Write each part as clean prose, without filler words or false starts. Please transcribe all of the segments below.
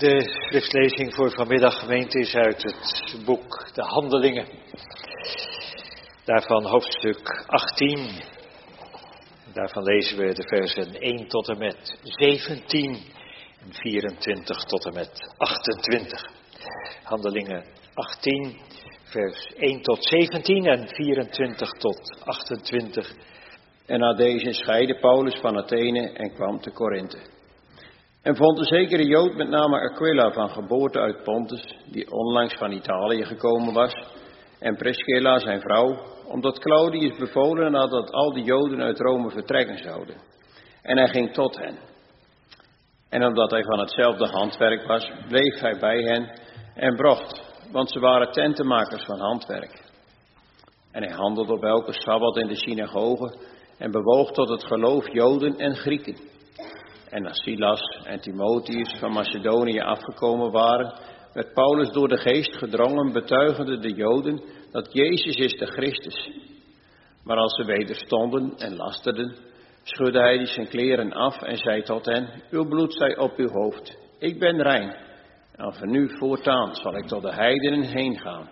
De schriftlezing voor vanmiddag, gemeente, is uit het boek De Handelingen. Daarvan hoofdstuk 18. Daarvan lezen we de versen 1 tot en met 17 en 24 tot en met 28. Handelingen 18, vers 1 tot 17 en 24 tot 28. En na deze scheidde Paulus van Athene en kwam te Korinthe. En vond een zekere Jood met name Aquila van geboorte uit Pontus, die onlangs van Italië gekomen was, en Priscilla zijn vrouw, omdat Claudius bevolen had dat al die Joden uit Rome vertrekken zouden. En hij ging tot hen. En omdat hij van hetzelfde handwerk was, bleef hij bij hen en brocht, want ze waren tentenmakers van handwerk. En hij handelde op elke sabbat in de synagoge en bewoog tot het geloof Joden en Grieken. En als Silas en Timotheus van Macedonië afgekomen waren, werd Paulus door de geest gedrongen, betuigende de Joden dat Jezus is de Christus. Maar als ze wederstonden en lasterden, schudde hij zijn kleren af en zei tot hen: uw bloed zij op uw hoofd, ik ben rein. En van nu voortaan zal ik tot de heidenen heen gaan.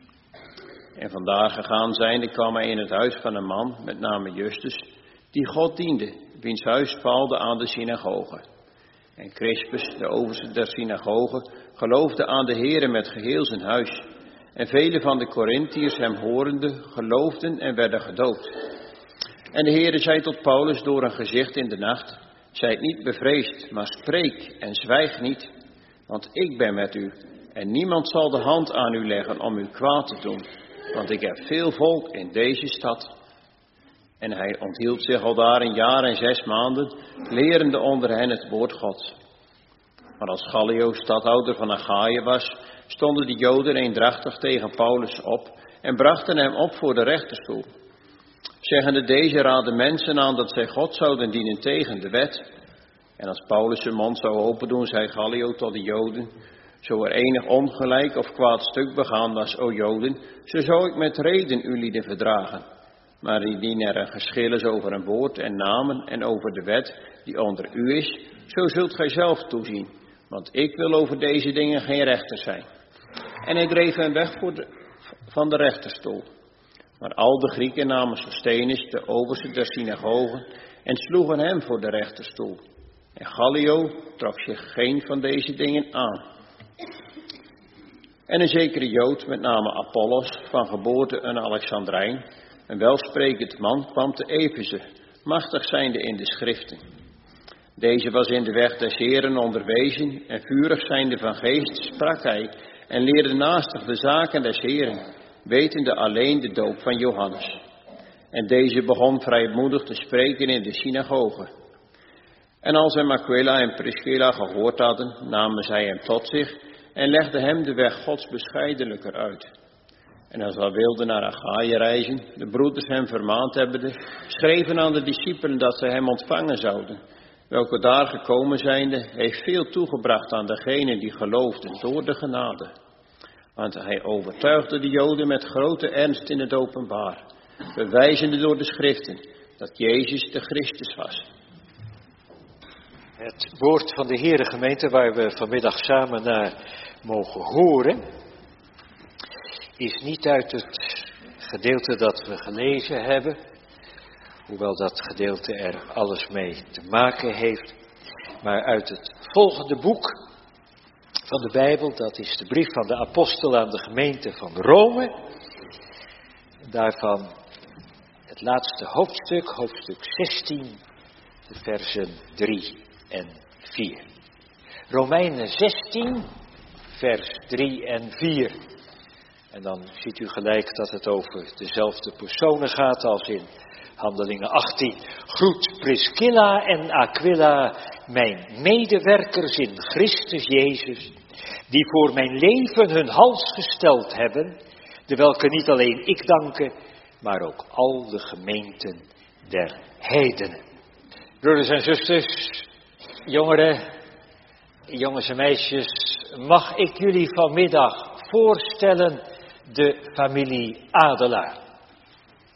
En vandaar gegaan zijnde kwam hij in het huis van een man, met name Justus, die God diende, wiens huis paalde aan de synagoge. En Crispus, de overste der synagoge, geloofde aan de Heere met geheel zijn huis. En vele van de Korintiërs hem horende, geloofden en werden gedoopt. En de Heere zei tot Paulus door een gezicht in de nacht: zijt niet bevreesd, maar spreek en zwijg niet. Want ik ben met u, en niemand zal de hand aan u leggen om u kwaad te doen. Want ik heb veel volk in deze stad. En hij onthield zich al daar een jaar en 6 maanden, lerende onder hen het woord Gods. Maar als Gallio stadhouder van Achaïe was, stonden de Joden eendrachtig tegen Paulus op en brachten hem op voor de rechterstoel. Zeggende, deze raadden mensen aan dat zij God zouden dienen tegen de wet. En als Paulus zijn mond zou opendoen, zei Gallio tot de Joden: zo er enig ongelijk of kwaad stuk begaan was, o Joden, zo zou ik met reden u lieden verdragen. Maar indien er een geschil is over een woord en namen en over de wet die onder u is, zo zult gij zelf toezien, want ik wil over deze dingen geen rechter zijn. En hij dreef hem weg van de rechterstoel. Maar al de Grieken namen Sosthenes, de overste der synagogen, en sloegen hem voor de rechterstoel. En Gallio trok zich geen van deze dingen aan. En een zekere Jood, met name Apollos, van geboorte een Alexandrijn, een welsprekend man, kwam te Efeze, machtig zijnde in de schriften. Deze was in de weg des Heren onderwezen en vurig zijnde van geest sprak hij en leerde naastig de zaken des Heren, wetende alleen de doop van Johannes. En deze begon vrijmoedig te spreken in de synagoge. En als hem Aquila en Priscilla gehoord hadden, namen zij hem tot zich en legden hem de weg Gods bescheidenlijker uit. En als hij wilde naar Achaïe reizen, de broeders hem vermaand hebbende, schreven aan de discipelen dat zij hem ontvangen zouden. Welke daar gekomen zijnde, heeft veel toegebracht aan degenen die geloofden door de genade. Want hij overtuigde de Joden met grote ernst in het openbaar, bewijzende door de schriften dat Jezus de Christus was. Het woord van de Heere, gemeente, waar we vanmiddag samen naar mogen horen, is niet uit het gedeelte dat we gelezen hebben, hoewel dat gedeelte er alles mee te maken heeft, maar uit het volgende boek van de Bijbel, dat is de brief van de apostel aan de gemeente van Rome. Daarvan het laatste hoofdstuk, hoofdstuk 16, de versen 3 en 4. Romeinen 16, vers 3 en 4. En dan ziet u gelijk dat het over dezelfde personen gaat als in Handelingen 18. Groet Priscilla en Aquila, mijn medewerkers in Christus Jezus, die voor mijn leven hun hals gesteld hebben, de welke niet alleen ik danken, maar ook al de gemeenten der heidenen. Broeders en zusters, jongeren, jongens en meisjes, mag ik jullie vanmiddag voorstellen de familie Adelaar.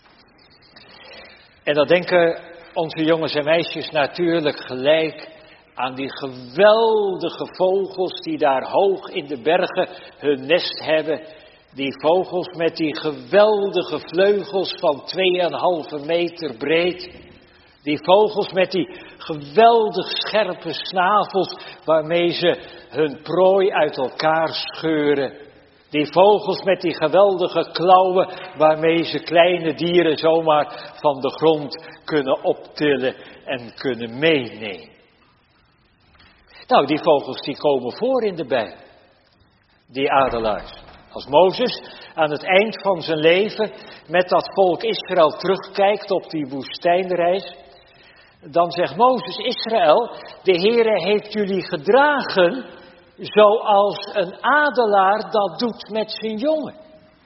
En dan denken onze jongens en meisjes natuurlijk gelijk aan die geweldige vogels die daar hoog in de bergen hun nest hebben. Die vogels met die geweldige vleugels van 2,5 meter breed. Die vogels met die geweldig scherpe snavels waarmee ze hun prooi uit elkaar scheuren. Die vogels met die geweldige klauwen waarmee ze kleine dieren zomaar van de grond kunnen optillen en kunnen meenemen. Nou, die vogels die komen voor in de Bijbel. Die adelaars. Als Mozes aan het eind van zijn leven met dat volk Israël terugkijkt op die woestijnreis, dan zegt Mozes, Israël, de Heere heeft jullie gedragen zoals een adelaar dat doet met zijn jongen.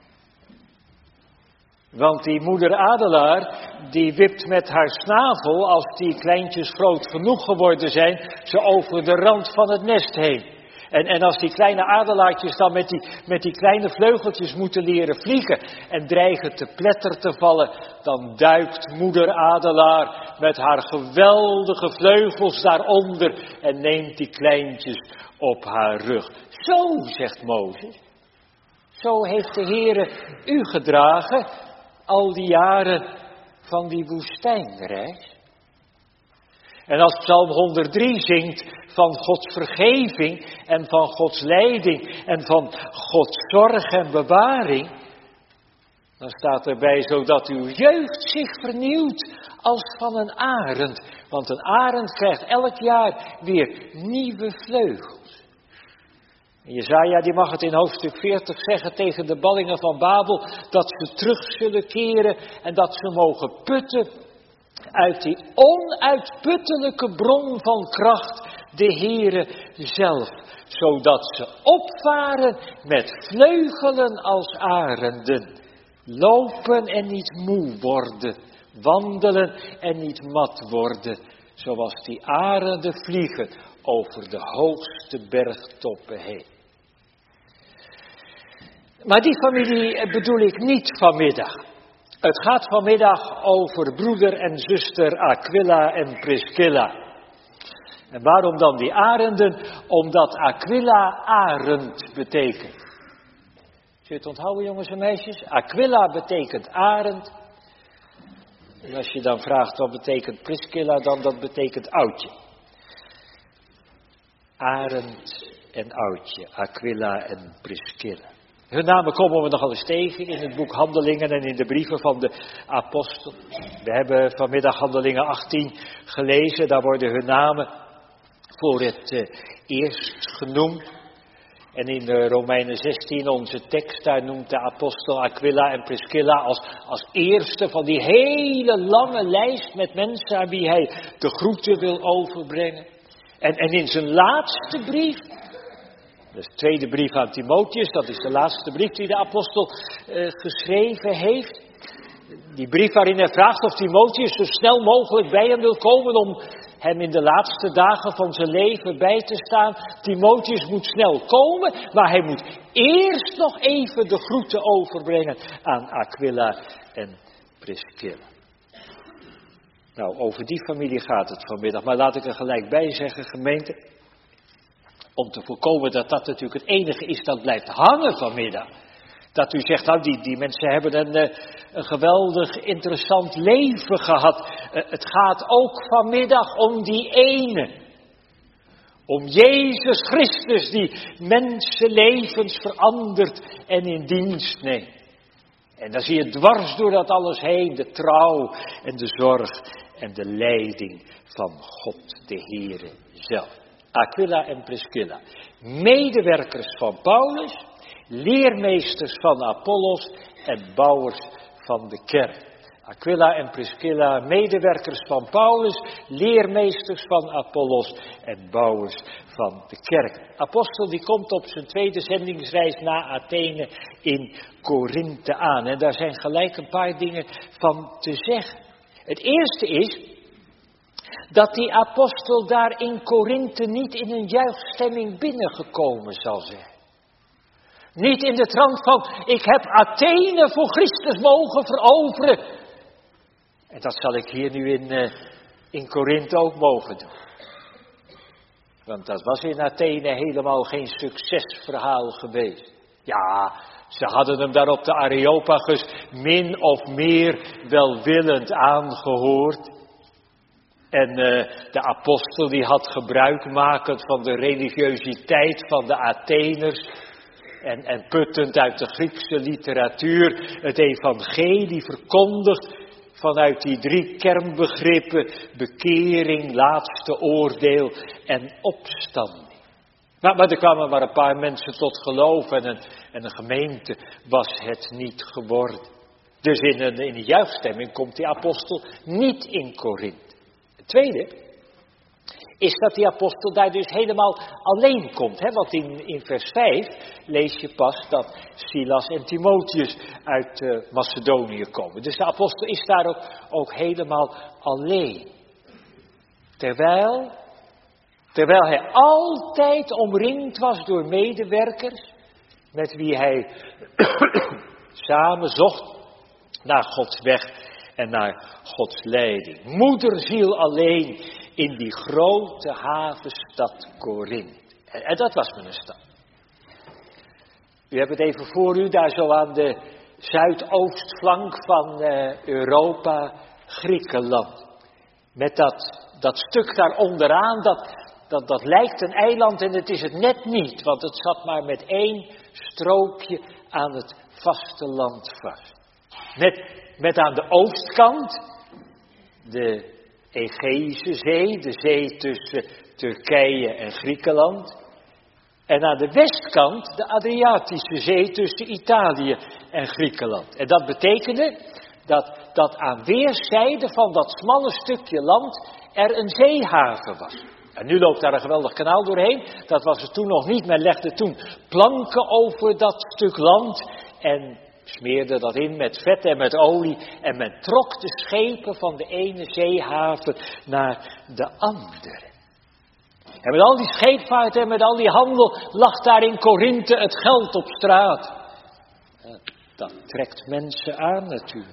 Want die moeder adelaar, die wipt met haar snavel, als die kleintjes groot genoeg geworden zijn, ze over de rand van het nest heen. En als die kleine adelaartjes dan met die kleine vleugeltjes moeten leren vliegen en dreigen te pletter te vallen, dan duikt moeder adelaar met haar geweldige vleugels daaronder en neemt die kleintjes op haar rug. Zo, zegt Mozes, zo heeft de Heere u gedragen al die jaren van die woestijnreis. En als Psalm 103 zingt van Gods vergeving en van Gods leiding en van Gods zorg en bewaring, dan staat erbij zodat uw jeugd zich vernieuwt als van een arend. Want een arend krijgt elk jaar weer nieuwe vleugels. En Jesaja die mag het in hoofdstuk 40 zeggen tegen de ballingen van Babel, dat ze terug zullen keren en dat ze mogen putten uit die onuitputtelijke bron van kracht, de Heere zelf, zodat ze opvaren met vleugelen als arenden, lopen en niet moe worden, wandelen en niet mat worden, zoals die arenden vliegen over de hoogste bergtoppen heen. Maar die familie bedoel ik niet vanmiddag. Het gaat vanmiddag over broeder en zuster Aquila en Priscilla. En waarom dan die arenden? Omdat Aquila arend betekent. Zul je het onthouden, jongens en meisjes? Aquila betekent arend. En als je dan vraagt wat betekent Priscilla, dan dat betekent oudje. Arend en oudje, Aquila en Priscilla. Hun namen komen we nogal eens tegen in het boek Handelingen en in de brieven van de apostel. We hebben vanmiddag Handelingen 18 gelezen, daar worden hun namen voor het eerst genoemd. En in Romeinen 16, onze tekst, daar noemt de apostel Aquila en Priscilla als eerste van die hele lange lijst met mensen aan wie hij de groeten wil overbrengen. En in zijn laatste brief, dat is de tweede brief aan Timotheus, dat is de laatste brief die de apostel geschreven heeft. Die brief waarin hij vraagt of Timotheus zo snel mogelijk bij hem wil komen om hem in de laatste dagen van zijn leven bij te staan. Timotheus moet snel komen, maar hij moet eerst nog even de groeten overbrengen aan Aquila en Priscilla. Nou, over die familie gaat het vanmiddag, maar laat ik er gelijk bij zeggen, gemeente, om te voorkomen dat dat natuurlijk het enige is dat blijft hangen vanmiddag. Dat u zegt, nou die mensen hebben een geweldig interessant leven gehad. Het gaat ook vanmiddag om die ene. Om Jezus Christus die mensenlevens verandert en in dienst neemt. En dan zie je dwars door dat alles heen de trouw en de zorg en de leiding van God de Heere zelf. Aquila en Priscilla, medewerkers van Paulus, leermeesters van Apollos en bouwers van de kerk. Aquila en Priscilla, medewerkers van Paulus, leermeesters van Apollos en bouwers van de kerk. Apostel die komt op zijn tweede zendingsreis na Athene in Korinthe aan. En daar zijn gelijk een paar dingen van te zeggen. Het eerste is dat die apostel daar in Korinthe niet in een juichstemming binnengekomen zal zijn. Niet in de trant van, ik heb Athene voor Christus mogen veroveren. En dat zal ik hier nu in Korinthe ook mogen doen. Want dat was in Athene helemaal geen succesverhaal geweest. Ja, ze hadden hem daar op de Areopagus min of meer welwillend aangehoord. En de apostel die had gebruikmakend van de religiositeit van de Atheners en puttend uit de Griekse literatuur het evangelie verkondigd vanuit die 3 kernbegrippen: bekering, laatste oordeel en opstanding. Maar er kwamen maar een paar mensen tot geloof en een gemeente was het niet geworden. Dus in een juichstemming komt die apostel niet in Korinthe. Het tweede is dat die apostel daar dus helemaal alleen komt. Hè? Want in vers 5 lees je pas dat Silas en Timotheus uit Macedonië komen. Dus de apostel is daar ook helemaal alleen. Terwijl hij altijd omringd was door medewerkers met wie hij samen zocht naar Gods weg en naar Gods leiding. Moederziel alleen in die grote havenstad Korinthe. En dat was een stad. U hebt het even voor u, daar zo aan de zuidoostflank van Europa, Griekenland. Met dat stuk daar onderaan, dat lijkt een eiland en het is het net niet. Want het zat maar met 1 strookje aan het vasteland vast. Met aan de oostkant de Egeïsche Zee, de zee tussen Turkije en Griekenland. En aan de westkant de Adriatische Zee tussen Italië en Griekenland. En dat betekende dat aan weerszijden van dat smalle stukje land er een zeehaven was. En nu loopt daar een geweldig kanaal doorheen. Dat was er toen nog niet. Men legde toen planken over dat stuk land en smeerde dat in met vet en met olie. En men trok de schepen van de ene zeehaven naar de andere. En met al die scheepvaart en met al die handel lag daar in Korinthe het geld op straat. Dat trekt mensen aan natuurlijk.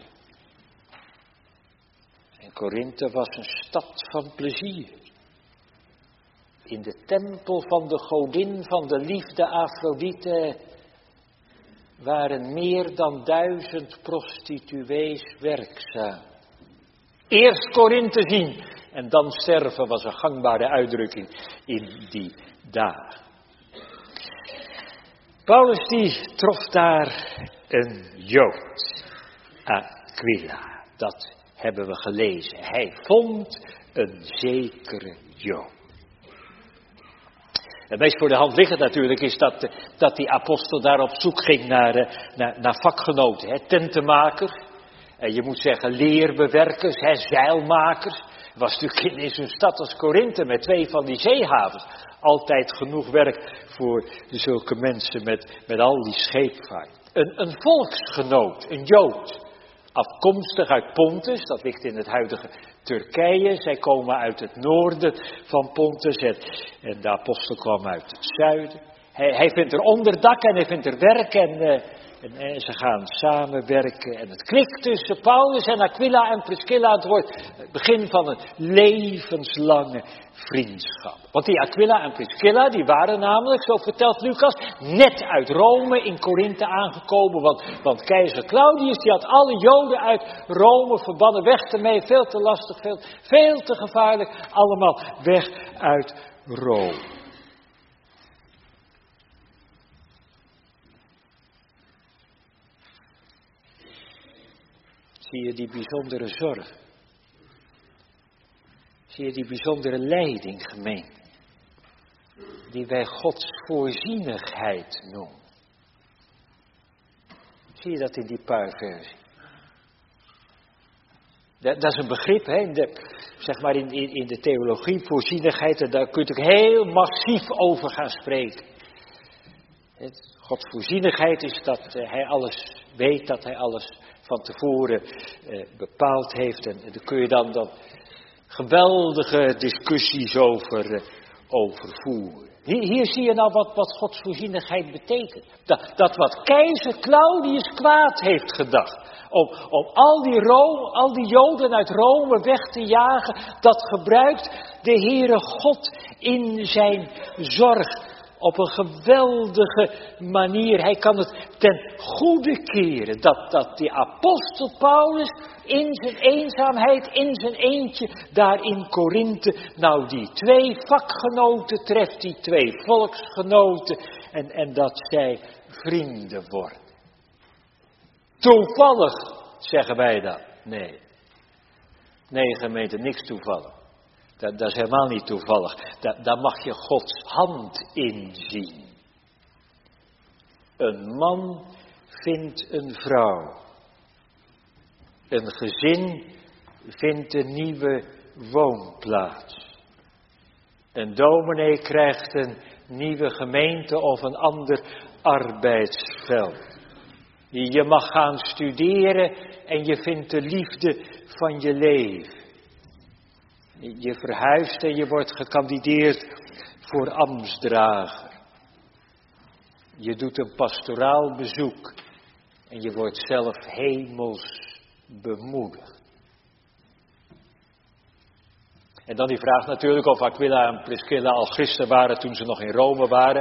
En Korinthe was een stad van plezier. In de tempel van de godin van de liefde Afrodite waren meer dan 1000 prostituees werkzaam. Eerst Korinthe zien en dan sterven was een gangbare uitdrukking in die dagen. Paulus die trof daar een Jood, Aquila. Dat hebben we gelezen. Hij vond een zekere Jood. Het meest voor de hand liggend natuurlijk is dat die apostel daar op zoek ging naar vakgenoten. Hè, tentenmakers, en je moet zeggen leerbewerkers, hè, zeilmakers. Er was natuurlijk in zo'n stad als Korinthe met 2 van die zeehavens altijd genoeg werk voor zulke mensen met al die scheepvaart. Een volksgenoot, een Jood, afkomstig uit Pontus, dat ligt in het huidige Turkije. Zij komen uit het noorden van Pontus en de apostel kwam uit het zuiden. Hij vindt er onderdak en hij vindt er werk en ze gaan samenwerken. En het klikt tussen Paulus en Aquila en Priscilla. Het wordt het begin van een levenslange vriendschap. Want die Aquila en Priscilla, die waren namelijk, zo vertelt Lucas, net uit Rome in Korinthe aangekomen. Want keizer Claudius, die had alle Joden uit Rome verbannen, weg ermee, veel te lastig, veel te gevaarlijk, allemaal weg uit Rome. Zie je die bijzondere zorg? Zie je die bijzondere leiding, gemeente? Die wij Gods voorzienigheid noemen. Zie je dat in die paar versen? Dat is een begrip, hè, in de theologie, voorzienigheid, en daar kun je heel massief over gaan spreken. Gods voorzienigheid is dat hij alles weet, dat hij alles van tevoren bepaald heeft. En daar kun je dan geweldige discussies over voeren. Hier zie je nou wat Gods voorzienigheid betekent. Dat wat keizer Claudius kwaad heeft gedacht. Om al die Joden uit Rome weg te jagen. Dat gebruikt de Heere God in zijn zorg. Op een geweldige manier. Hij kan het ten goede keren. Dat die apostel Paulus in zijn eenzaamheid, in zijn eentje, daar in Korinthe, nou die 2 vakgenoten treft, die 2 volksgenoten. En dat zij vrienden worden. Toevallig, zeggen wij dat. Nee, gemeente, niks toevallig. Dat is helemaal niet toevallig. Daar mag je Gods hand in zien. Een man vindt een vrouw. Een gezin vindt een nieuwe woonplaats. Een dominee krijgt een nieuwe gemeente of een ander arbeidsveld. Je mag gaan studeren en je vindt de liefde van je leven. Je verhuist en je wordt gekandideerd voor ambtsdrager. Je doet een pastoraal bezoek en je wordt zelf hemels bemoedigd. En dan die vraag natuurlijk of Aquila en Priscilla al christen waren toen ze nog in Rome waren.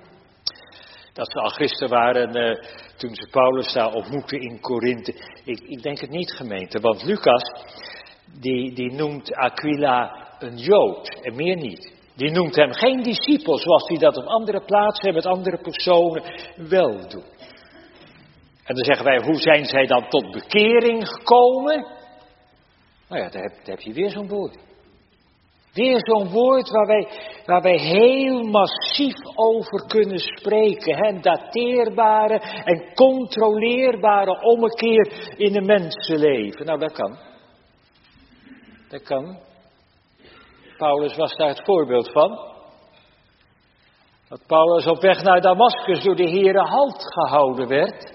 Dat ze al christen waren toen ze Paulus daar ontmoetten in Korinthe. Ik denk het niet, gemeente, want Lucas die noemt Aquila een Jood en meer niet. Die noemt hem geen discipel zoals hij dat op andere plaatsen met andere personen wel doet. En dan zeggen wij, hoe zijn zij dan tot bekering gekomen? Nou ja, daar heb je weer zo'n woord. Weer zo'n woord waar wij heel massief over kunnen spreken. Hè? Een dateerbare en controleerbare ommekeer in een mensenleven. Nou, dat kan. Dat kan. Paulus was daar het voorbeeld van. Dat Paulus op weg naar Damascus door de Heere halt gehouden werd.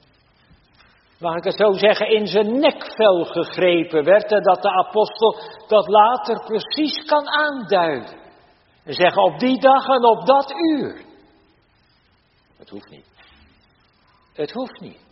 Mag ik het zo zeggen, in zijn nekvel gegrepen werd. En dat de apostel dat later precies kan aanduiden. En zeggen op die dag en op dat uur. Het hoeft niet. Het hoeft niet.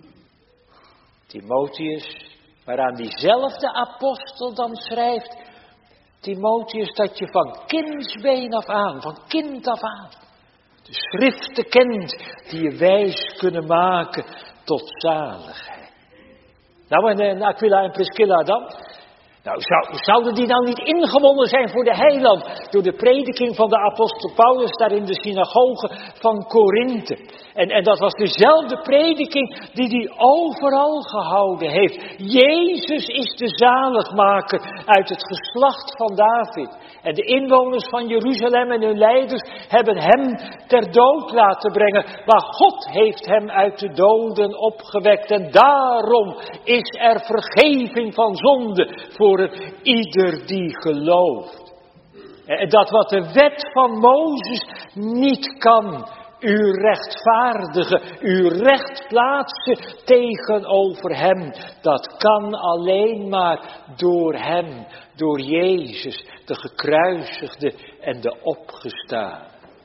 Timotheus, waaraan diezelfde apostel dan schrijft. Timotheus, dat je van kindsbeen af aan, van kind af aan, de schriften kent die je wijs kunnen maken tot zaligheid. Nou, en Aquila en Priscilla dan? Nou, zouden die nou niet ingewonnen zijn voor de heiland door de prediking van de apostel Paulus daar in de synagoge van Korinthe? En dat was dezelfde prediking die hij overal gehouden heeft. Jezus is de zaligmaker uit het geslacht van David. En de inwoners van Jeruzalem en hun leiders hebben hem ter dood laten brengen. Maar God heeft hem uit de doden opgewekt. En daarom is er vergeving van zonde voor ieder die gelooft. En dat wat de wet van Mozes niet kan, u rechtvaardigen, u recht plaatsen tegenover hem. Dat kan alleen maar door hem, door Jezus, de gekruisigde en de opgestaan.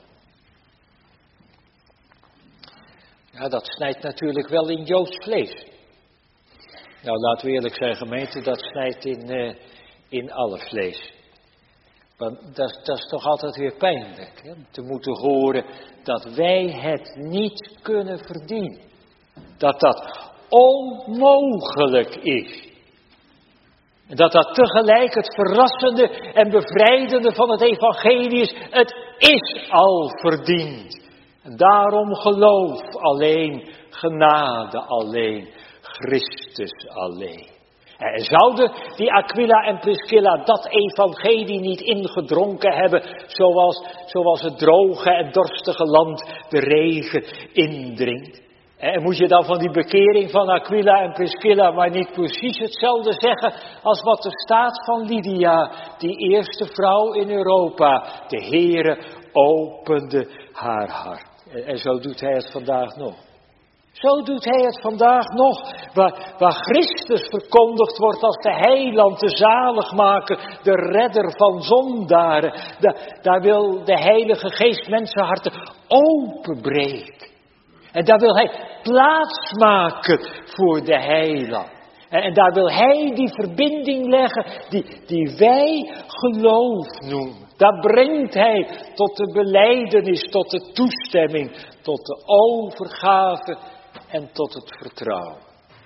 Ja, dat snijdt natuurlijk wel in Joods vlees. Nou, laten we eerlijk zijn, gemeente, dat snijdt in alle vlees. Want dat is toch altijd weer pijnlijk, hè? Te moeten horen dat wij het niet kunnen verdienen. Dat onmogelijk is. En dat tegelijk het verrassende en bevrijdende van het evangelie is. Het is al verdiend. En daarom geloof alleen, genade alleen, Christus alleen. En zouden die Aquila en Priscilla dat evangelie niet ingedronken hebben, zoals het droge en dorstige land de regen indringt? En moet je dan van die bekering van Aquila en Priscilla maar niet precies hetzelfde zeggen als wat er staat van Lydia, die eerste vrouw in Europa. De Heere opende haar hart. En zo doet hij het vandaag nog. Zo doet hij het vandaag nog, waar Christus verkondigd wordt als de heiland, de zaligmaker, de redder van zondaren. Daar wil de Heilige Geest mensenharten openbreken. En daar wil hij plaats maken voor de heiland. En daar wil hij die verbinding leggen die wij geloof noemen. Daar brengt hij tot de belijdenis, tot de toestemming, tot de overgave en tot het vertrouwen.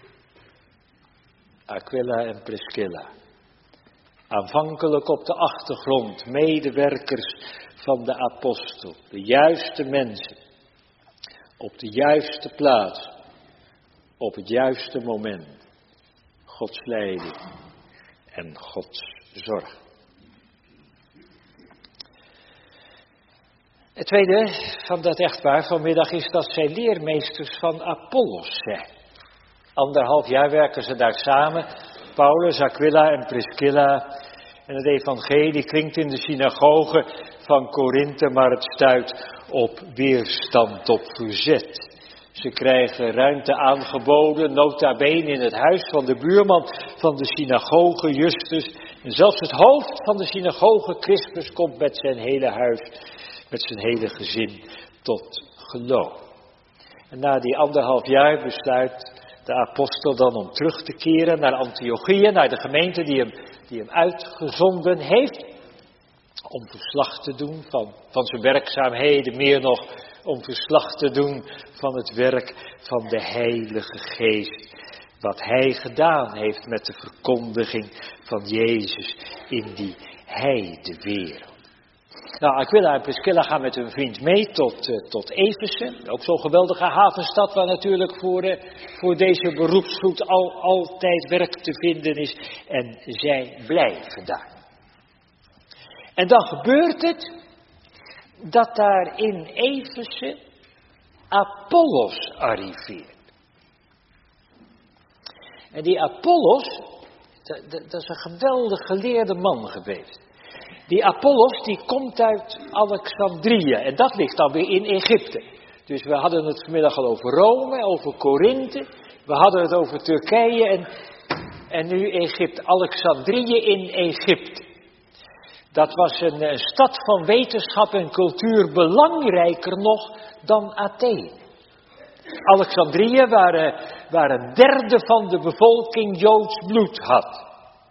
Aquila en Priscilla. Aanvankelijk op de achtergrond, medewerkers van de apostel. De juiste mensen. Op de juiste plaats. Op het juiste moment. Gods leiding en Gods zorg. Het tweede van dat echtpaar vanmiddag is dat zij leermeesters van Apollos zijn. 1,5 jaar werken ze daar samen, Paulus, Aquila en Priscilla. En het evangelie klinkt in de synagoge van Korinthe, maar het stuit op weerstand, op verzet. Ze krijgen ruimte aangeboden, nota bene in het huis van de buurman van de synagoge, Justus. En zelfs het hoofd van de synagoge, Crispus, komt met zijn hele huis, met zijn hele gezin tot geloof. En na die 1,5 jaar besluit de apostel dan om terug te keren naar Antiochië, naar de gemeente die hem uitgezonden heeft. Om verslag te doen van zijn werkzaamheden, meer nog om verslag te doen van het werk van de Heilige Geest. Wat hij gedaan heeft met de verkondiging van Jezus in die heidewereld. Nou, Aquila en Priscilla gaan met hun vriend mee tot Efeze. Ook zo'n geweldige havenstad waar natuurlijk voor deze beroepsgroep altijd werk te vinden is. En zij blijven daar. En dan gebeurt het dat daar in Efeze Apollos arriveert. En die Apollos, dat is een geweldig geleerde man geweest. Die Apollos die komt uit Alexandrië en dat ligt dan weer in Egypte. Dus we hadden het vanmiddag al over Rome, over Korinthe. We hadden het over Turkije en nu Egypte. Alexandrië in Egypte. Dat was een stad van wetenschap en cultuur, belangrijker nog dan Athene. Alexandrië waar 1/3 van de bevolking Joods bloed had.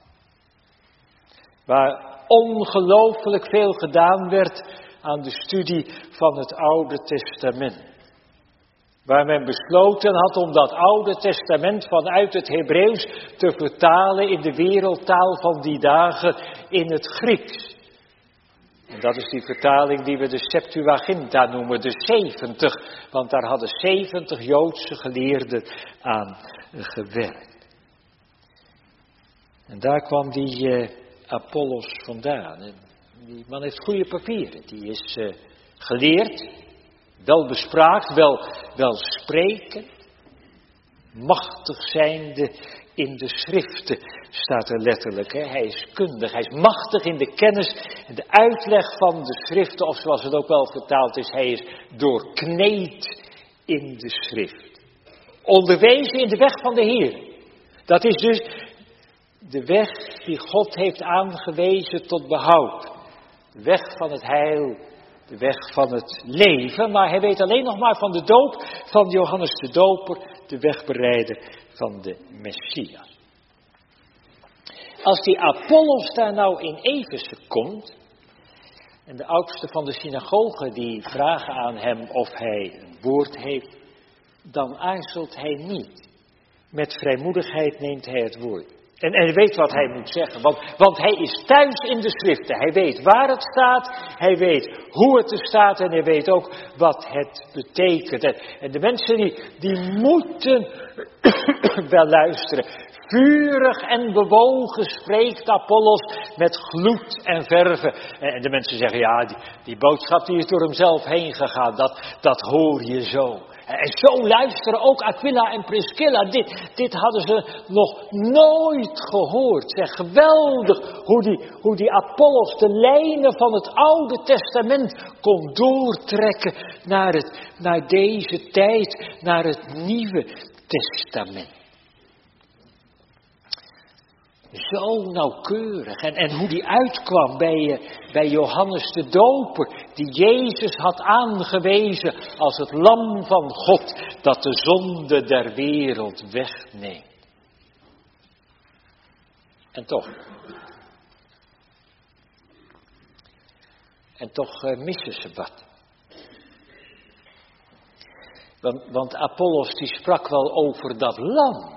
Waar ongelooflijk veel gedaan werd aan de studie van het Oude Testament. Waar men besloten had om dat Oude Testament vanuit het Hebreeuws te vertalen in de wereldtaal van die dagen in het Grieks. En dat is die vertaling die we de Septuaginta noemen, de 70. Want daar hadden 70 Joodse geleerden aan gewerkt. En daar kwam die Apollos vandaan. En die man heeft goede papieren. Die is geleerd, wel bespraakt, wel sprekend. Machtig zijnde in de schriften, staat er letterlijk. Hè? Hij is kundig, hij is machtig in de kennis en de uitleg van de schriften. Of zoals het ook wel vertaald is, hij is doorkneed in de schrift. Onderwezen in de weg van de Heer. Dat is dus de weg die God heeft aangewezen tot behoud. De weg van het heil, de weg van het leven. Maar hij weet alleen nog maar van de doop van Johannes de Doper, de wegbereider van de Messias. Als die Apollos daar nou in Efeze komt, en de oudste van de synagoge die vragen aan hem of hij een woord heeft, dan aarzelt hij niet. Met vrijmoedigheid neemt hij het woord. En hij weet wat hij moet zeggen, want hij is thuis in de schriften. Hij weet waar het staat, hij weet hoe het er staat en hij weet ook wat het betekent. En de mensen die moeten wel luisteren. Vurig en bewogen spreekt Apollos met gloed en verve. En de mensen zeggen, ja, die boodschap die is door hemzelf heen gegaan. Dat hoor je zo. En zo luisteren ook Aquila en Priscilla. Dit hadden ze nog nooit gehoord. Zeg, geweldig hoe die Apollos de lijnen van het Oude Testament kon doortrekken naar deze tijd, naar het Nieuwe Testament. Zo nauwkeurig. En hoe die uitkwam bij Johannes de Doper, die Jezus had aangewezen als het lam van God dat de zonde der wereld wegneemt. En toch missen ze wat. Want Apollos die sprak wel over dat lam.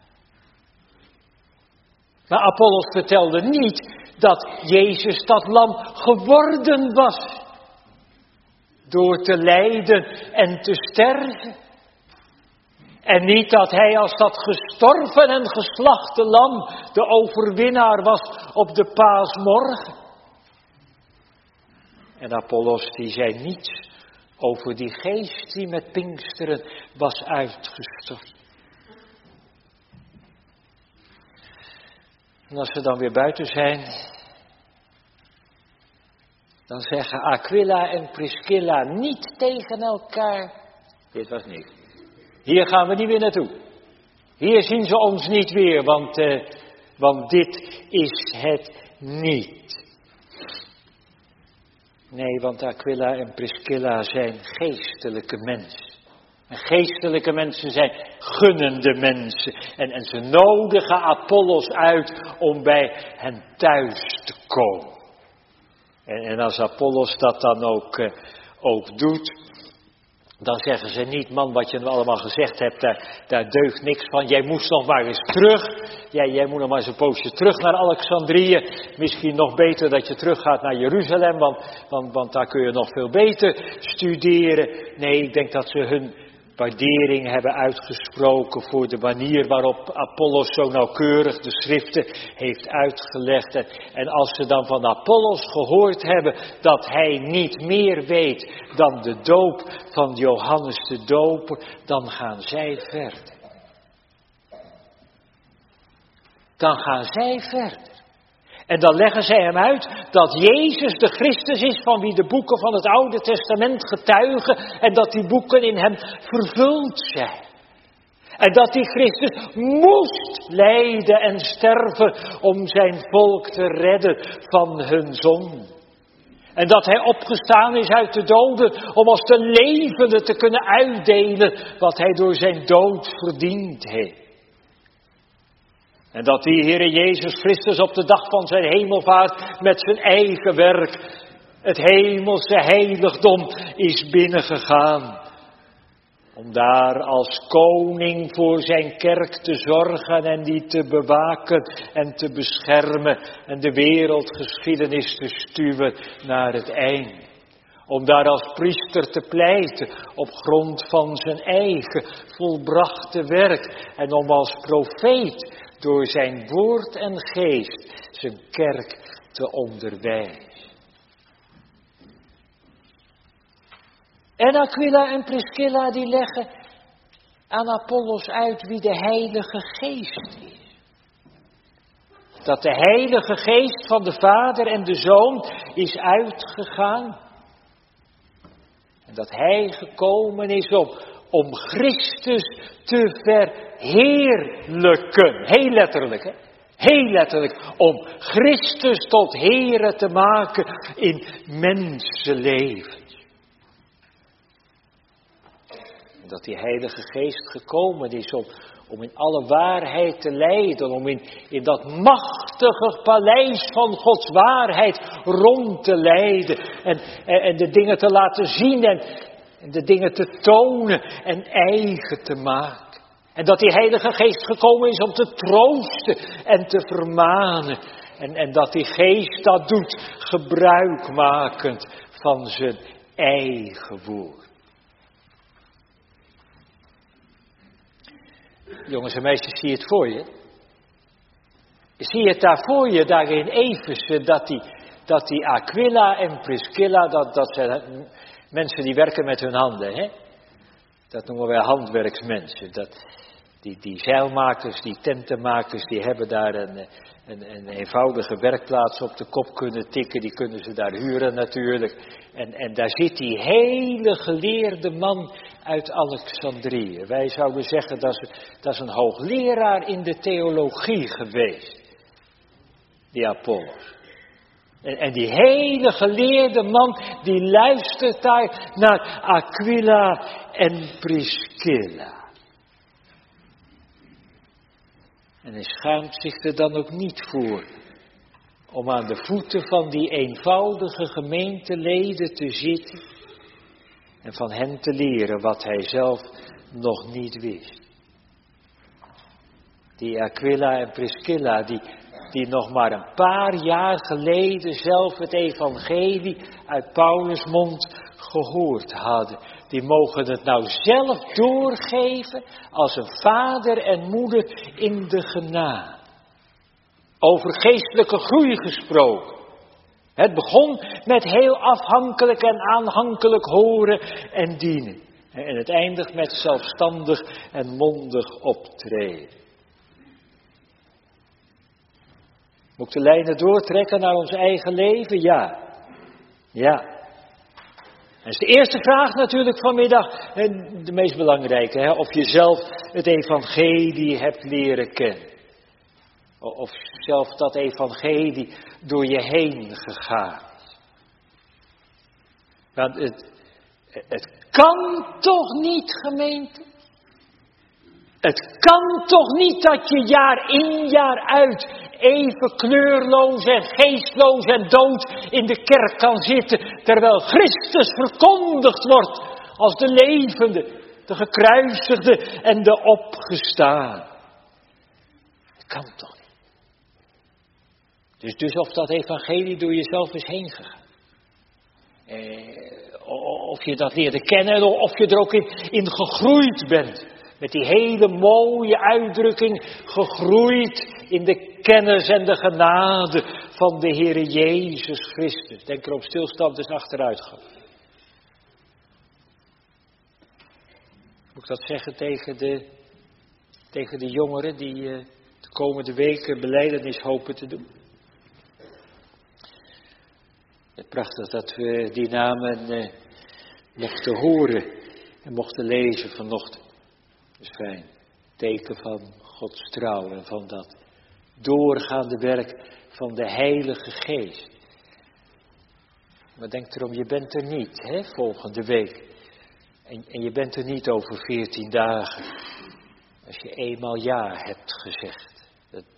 Maar Apollos vertelde niet dat Jezus dat lam geworden was. Door te lijden en te sterven. En niet dat hij als dat gestorven en geslachte lam de overwinnaar was op de paasmorgen. En Apollos die zei niets over die geest die met Pinksteren was uitgestort. En als we dan weer buiten zijn, dan zeggen Aquila en Priscilla niet tegen elkaar, dit was niks. Hier gaan we niet weer naartoe. Hier zien ze ons niet weer, want dit is het niet. Nee, want Aquila en Priscilla zijn geestelijke mensen. En geestelijke mensen zijn gunnende mensen. En ze nodigen Apollos uit om bij hen thuis te komen. En als Apollos dat dan ook doet, dan zeggen ze niet, man, wat je allemaal gezegd hebt, daar deugt niks van. Jij moest nog maar eens terug. Jij moet nog maar eens een poosje terug naar Alexandrië. Misschien nog beter dat je teruggaat naar Jeruzalem, want daar kun je nog veel beter studeren. Nee, ik denk dat ze hun waardering hebben uitgesproken voor de manier waarop Apollos zo nauwkeurig de schriften heeft uitgelegd. En als ze dan van Apollos gehoord hebben dat hij niet meer weet dan de doop van Johannes de Doper, dan gaan zij verder. Dan gaan zij verder. En dan leggen zij hem uit dat Jezus de Christus is van wie de boeken van het Oude Testament getuigen en dat die boeken in hem vervuld zijn. En dat die Christus moest lijden en sterven om zijn volk te redden van hun zonde. En dat hij opgestaan is uit de doden om als de levende te kunnen uitdelen wat hij door zijn dood verdiend heeft. En dat die Heere Jezus Christus op de dag van zijn hemelvaart met zijn eigen werk het hemelse heiligdom is binnengegaan. Om daar als koning voor zijn kerk te zorgen en die te bewaken en te beschermen en de wereldgeschiedenis te stuwen naar het einde. Om daar als priester te pleiten op grond van zijn eigen volbrachte werk en om als profeet door zijn woord en geest zijn kerk te onderwijzen. En Aquila en Priscilla die leggen aan Apollos uit wie de Heilige Geest is. Dat de Heilige Geest van de Vader en de Zoon is uitgegaan. En dat hij gekomen is om Christus te verheerlijken. Heel letterlijk, hè? Heel letterlijk. Om Christus tot Heere te maken in mensenlevens. En dat die Heilige Geest gekomen is om in alle waarheid te leiden. Om in dat machtige paleis van Gods waarheid rond te leiden. En de dingen te laten zien en de dingen te tonen en eigen te maken. En dat die Heilige Geest gekomen is om te troosten en te vermanen. En dat die Geest dat doet gebruikmakend van zijn eigen woord. Jongens en meisjes, zie je het voor je? zie je het daar voor je, daar in Efeze, dat die Aquila en Priscilla, dat zijn mensen die werken met hun handen, hè? Dat noemen wij handwerksmensen. Die zeilmakers, die tentenmakers, die hebben daar een eenvoudige werkplaats op de kop kunnen tikken. Die kunnen ze daar huren natuurlijk. En daar zit die hele geleerde man uit Alexandrië. Wij zouden zeggen dat is een hoogleraar in de theologie geweest. Die Apollos. En die hele geleerde man, die luistert daar naar Aquila en Priscilla. En hij schaamt zich er dan ook niet voor om aan de voeten van die eenvoudige gemeenteleden te zitten en van hen te leren wat hij zelf nog niet wist. Die Aquila en Priscilla, die nog maar een paar jaar geleden zelf het evangelie uit Paulus' mond gehoord hadden. Die mogen het nou zelf doorgeven als een vader en moeder in de genade. Over geestelijke groei gesproken. Het begon met heel afhankelijk en aanhankelijk horen en dienen. En het eindigt met zelfstandig en mondig optreden. Moet ik de lijnen doortrekken naar ons eigen leven? Ja. Ja. Dat is de eerste vraag natuurlijk vanmiddag, de meest belangrijke. Hè? Of je zelf het evangelie hebt leren kennen. Of zelf dat evangelie door je heen gegaan is. Want het kan toch niet, gemeente? Het kan toch niet dat je jaar in jaar uit even kleurloos en geestloos en dood in de kerk kan zitten, terwijl Christus verkondigd wordt als de levende, de gekruisigde en de opgestaan. Dat kan toch niet. Dus of dat evangelie door jezelf is heen gegaan. Of je dat leerde kennen, of je er ook in gegroeid bent. Met die hele mooie uitdrukking, gegroeid in de kennis en de genade van de Heere Jezus Christus. Denk er op stilstand eens achteruit gaan. Moet ik dat zeggen tegen de jongeren die de komende weken belijdenis hopen te doen? Het prachtig dat we die namen mochten horen en mochten lezen vanochtend. Dat is fijn. Teken van Gods trouw en van dat doorgaande werk van de Heilige Geest. Maar denk erom, je bent er niet, hè, volgende week. En je bent er niet over 14 dagen. Als je eenmaal ja hebt gezegd.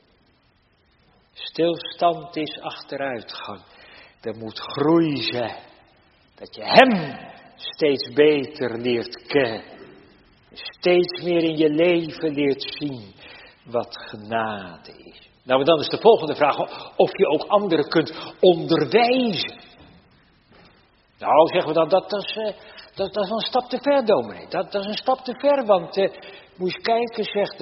Stilstand is achteruitgang. Er moet groei zijn. Dat je Hem steeds beter leert kennen. Steeds meer in je leven leert zien wat genade is. Nou, dan is de volgende vraag of je ook anderen kunt onderwijzen. Nou, zeggen we dan, dat is een stap te ver, dominee. Dat is een stap te ver, want moet je kijken, zegt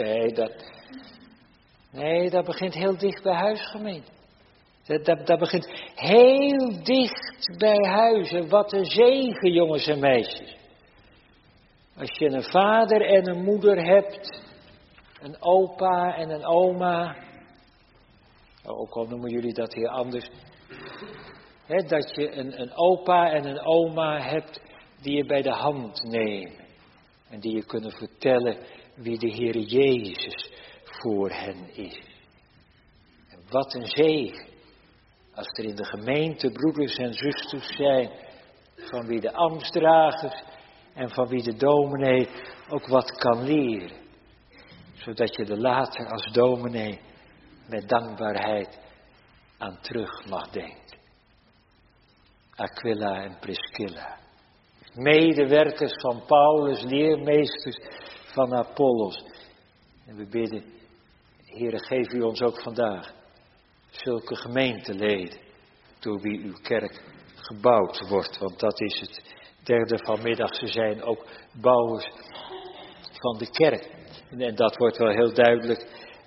nee, dat begint heel dicht bij huis, gemeente. Dat begint heel dicht bij huis. En wat een zegen, jongens en meisjes. Als je een vader en een moeder hebt, een opa en een oma, ook al noemen jullie dat hier anders, dat je een opa en een oma hebt die je bij de hand nemen en die je kunnen vertellen wie de Heere Jezus voor hen is. En wat een zegen als er in de gemeente broeders en zusters zijn van wie de ambtsdragers en van wie de dominee ook wat kan leren. Zodat je er later als dominee met dankbaarheid aan terug mag denken. Aquila en Priscilla. Medewerkers van Paulus, leermeesters van Apollos. En we bidden, Heere, geef u ons ook vandaag zulke gemeenteleden door wie uw kerk gebouwd wordt. Want dat is het derde vanmiddag. Ze zijn ook bouwers van de kerk. En dat wordt wel heel duidelijk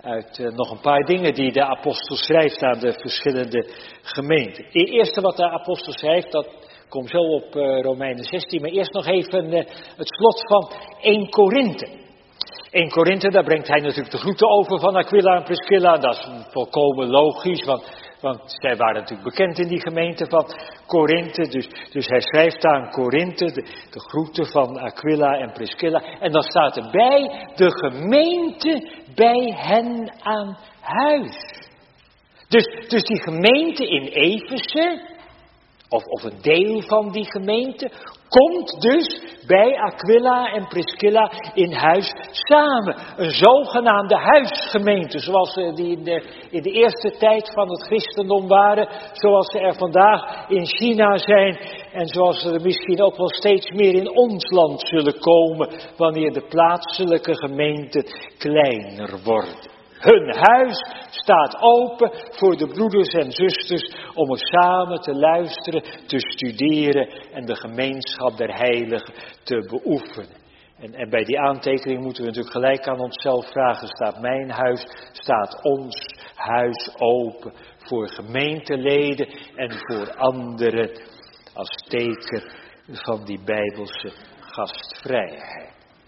nog een paar dingen die de apostel schrijft aan de verschillende gemeenten. Het eerste wat de apostel schrijft, dat komt zo op Romeinen 16, maar eerst nog even het slot van 1 Korinthe. 1 Korinthe, daar brengt hij natuurlijk de groeten over van Aquila en Priscilla. Dat is volkomen logisch, want zij waren natuurlijk bekend in die gemeente van Korinthe. Dus hij schrijft aan Korinthe de groeten van Aquila en Priscilla. En dan staat erbij de gemeente bij hen aan huis. Dus die gemeente in Efeze, of een deel van die gemeente, komt dus bij Aquila en Priscilla in huis samen. Een zogenaamde huisgemeente, zoals die in de eerste tijd van het christendom waren, zoals ze er vandaag in China zijn en zoals ze er misschien ook wel steeds meer in ons land zullen komen, wanneer de plaatselijke gemeenten kleiner worden. Hun huis staat open voor de broeders en zusters om er samen te luisteren, te studeren en de gemeenschap der heiligen te beoefenen. En bij die aantekening moeten we natuurlijk gelijk aan onszelf vragen, staat mijn huis, staat ons huis open voor gemeenteleden en voor anderen als teken van die bijbelse gastvrijheid.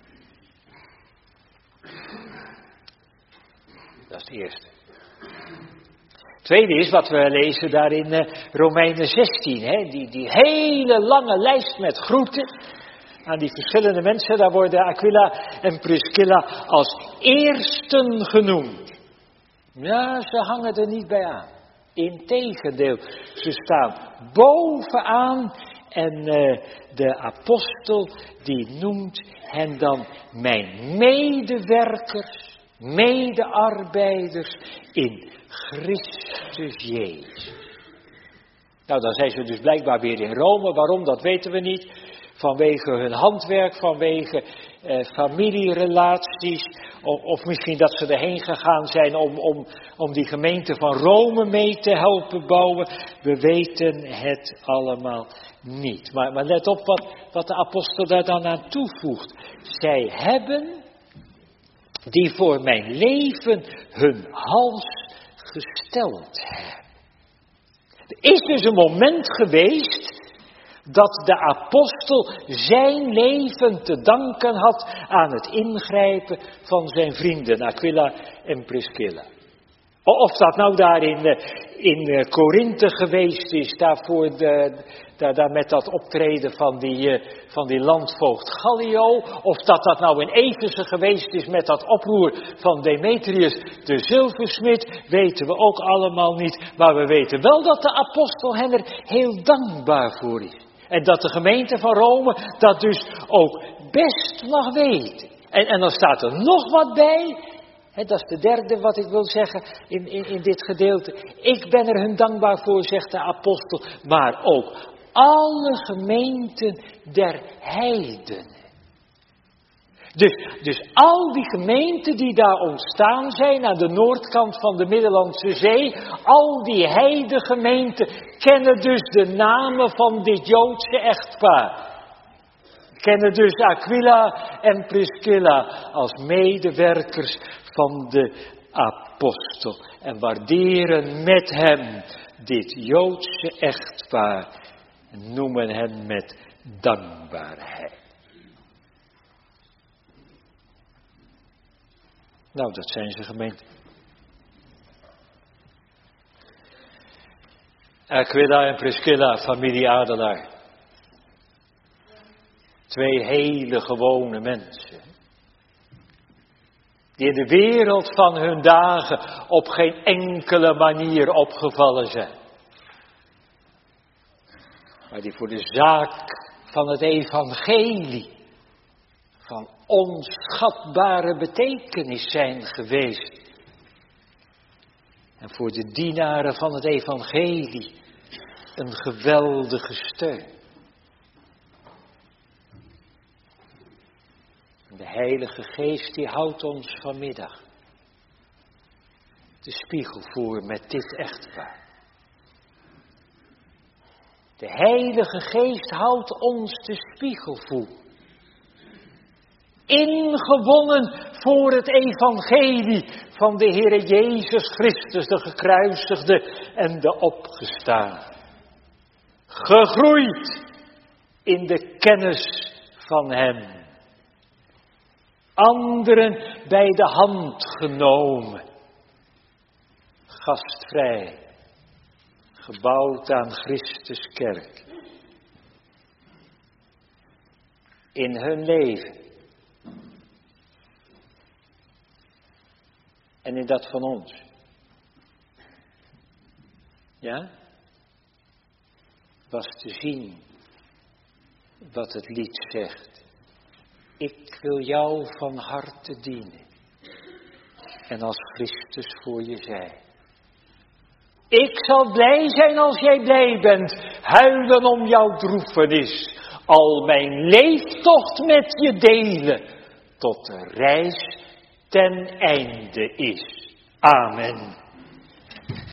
Dat is het eerste. Het tweede is wat we lezen daar in Romeinen 16. Hè? Die hele lange lijst met groeten aan die verschillende mensen. Daar worden Aquila en Priscilla als eersten genoemd. Ja, ze hangen er niet bij aan. Integendeel, ze staan bovenaan. En de apostel die noemt hen dan mijn medewerkers. Medearbeiders in Christus Jezus. Nou, dan zijn ze dus blijkbaar weer in Rome. Waarom, dat weten we niet. Vanwege hun handwerk, vanwege familierelaties. Of misschien dat ze erheen gegaan zijn om die gemeente van Rome mee te helpen bouwen. We weten het allemaal niet. Maar let op wat de apostel daar dan aan toevoegt. Zij hebben, die voor mijn leven hun hals gesteld hebben. Er is dus een moment geweest dat de apostel zijn leven te danken had aan het ingrijpen van zijn vrienden Aquila en Priscilla. Of dat nou daar in Korinthe geweest is, daar met dat optreden van die landvoogd Gallio. Of dat nou in Efeze geweest is met dat oproer van Demetrius de zilversmid, weten we ook allemaal niet. Maar we weten wel dat de apostel hen er heel dankbaar voor is. En dat de gemeente van Rome dat dus ook best mag weten. En dan staat er nog wat bij. Dat is de derde wat ik wil zeggen in dit gedeelte. Ik ben er hun dankbaar voor, zegt de apostel, maar ook alle gemeenten der heidenen. Dus al die gemeenten die daar ontstaan zijn aan de noordkant van de Middellandse Zee, al die heidegemeenten kennen dus de namen van dit Joodse echtpaar. Kennen dus Aquila en Priscilla als medewerkers van de apostel. En waarderen met hem dit Joodse echtpaar. En noemen hen met dankbaarheid. Nou, dat zijn ze gemeenten. Aquila en Priscilla, familie Adelaar. Twee hele gewone mensen. Die in de wereld van hun dagen op geen enkele manier opgevallen zijn. Maar die voor de zaak van het evangelie van onschatbare betekenis zijn geweest. En voor de dienaren van het evangelie een geweldige steun. De Heilige Geest die houdt ons vanmiddag de spiegel voor met dit echtpaar. De Heilige Geest houdt ons de spiegel voor. Ingewonnen voor het evangelie van de Heere Jezus Christus, de gekruisigde en de opgestaan. Gegroeid in de kennis van Hem. Anderen bij de hand genomen. Gastvrij, gebouwd aan Christus kerk. In hun leven. En in dat van ons. Ja? Was te zien wat het lied zegt. Ik wil jou van harte dienen. En als Christus voor je zij. Ik zal blij zijn als jij blij bent. Huilen om jouw droefenis. Al mijn leeftocht met je delen. Tot de reis ten einde is. Amen.